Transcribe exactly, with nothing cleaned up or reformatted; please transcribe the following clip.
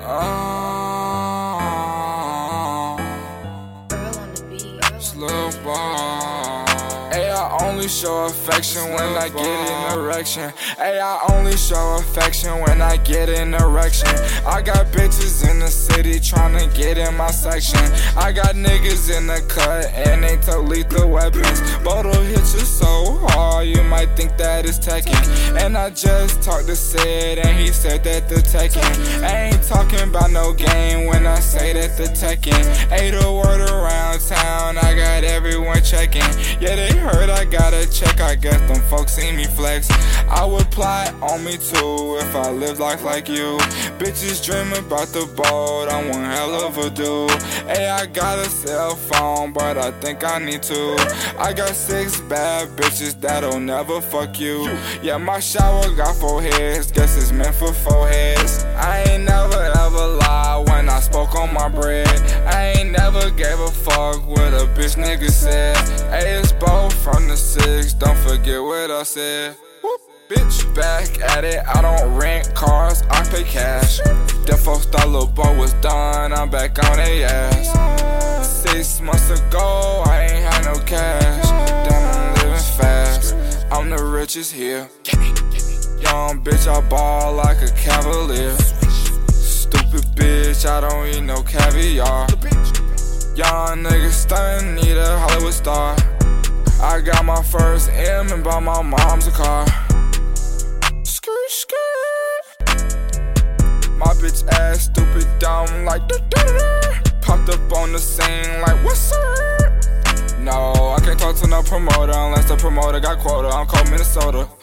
Slow ball. Ay, I only show affection when I get an erection. Ay, I only show affection when I get an erection. I got bitches in the city tryna get in my section. I got niggas in the cut and they took lethal weapons. Bodo hit you so hard you might think that it's Tekken. And I just talked to Sid and he said that the Tekken. I ain't talking about no game when I say that the Tekken. Ay, the word around town, I got everyone checking. Yeah, they heard I got a check, I guess them folks see me flex. I would plot on me too if I lived life like you. Bitches dream about the boat, I'm one hell of a dude. Hey, I got a cell phone, but I think I need to. I got six bad bitches that'll never fuck you. Yeah, my shower got four heads, guess it's meant for four heads. I ain't never ever lied when I spoke on my bread. I ain't never gave a fuck what a bitch nigga said. Hey, it's both from the six, don't forget what I said. Whoop. Bitch, back at it, I don't rent cars, I pay cash. Them folks thought Lil Bo was done, I'm back on they ass. Six months ago, I ain't had no cash. Damn, I'm living fast, I'm the richest here. Young bitch, I ball like a cavalier. Stupid bitch, I don't eat no caviar. Young nigga stuntin', need a Hollywood star. I got my first M and bought my mom's a car. Skirt, skirt. My bitch ass stupid dumb like da da da. Popped up on the scene like what's up? No, I can't talk to no promoter unless the promoter got quota. I'm cold Minnesota.